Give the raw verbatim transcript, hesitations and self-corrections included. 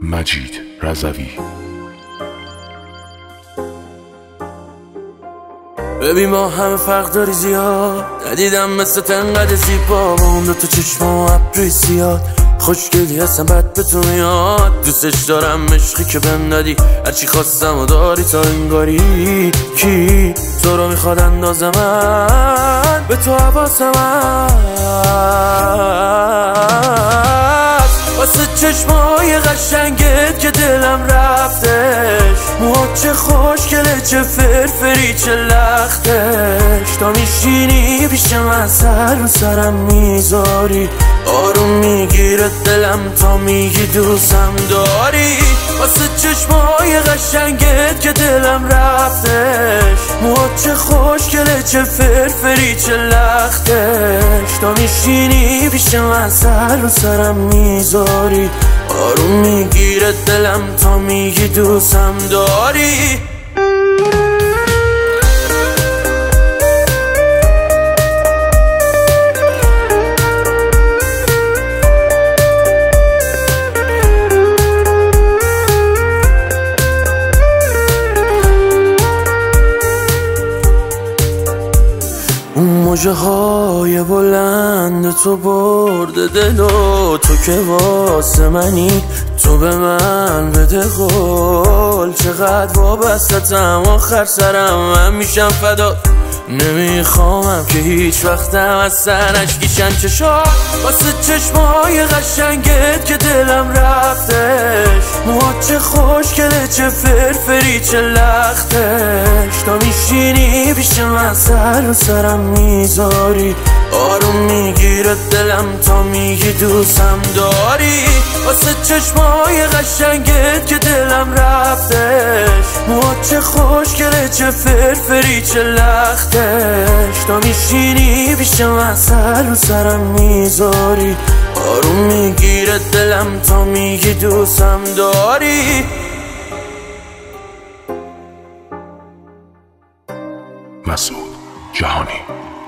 مجید رضوی. ببین ما همه فرق داری زیاد، ندیدم مثل تنقدر زیبا با اون دو تا چشم و ابروی زیاد. خوشگلی هستم بد به تو میاد، دوستش دارم عشقی که بهم دادی، هرچی خواستم و داری تا انگاری. کی تو رو میخواد اندازه من به تو حواسم هست، واسه چشمای قشنگت که دلم رفتش. موهات چه خوشگله چه فرفری چه لختش، تا میشینی پیش من سر رو سرم میذاری، آروم میگیره دلم تا میگی دوستم داری. واسه چشمای قشنگت که دلم رفتش، موهات چه خوشگله چه فرفری چه لختش، تا میشینی پیش من سر رو سرم میذاری، آروم میگیره دلم تا میگی دوستم داری. اون موجه های بلند تو برده دل و تو که واسه منی، تو به من بده قول. چقدر وابستتم آخر سرم من میشم فدا، نمیخوامم که هیچ وقتم از سرش گیشن چشا. واسه چشمای قشنگت که دلم رفتش، موهات چه خوشگله چه فرفری چه لختش، تا میشینی پیش من سر رو سرم میذاری، آروم میگیره دلم تا میگی دوستم داری. واسه چشمای قشنگت که دلم رفتش، موهات چه خوشگله چه فرفری چه لختش، تا میشینی پیش من سر رو سرم میذاری، آروم میگیره دلم تا میگی دوستم داری. مسعود جهانی.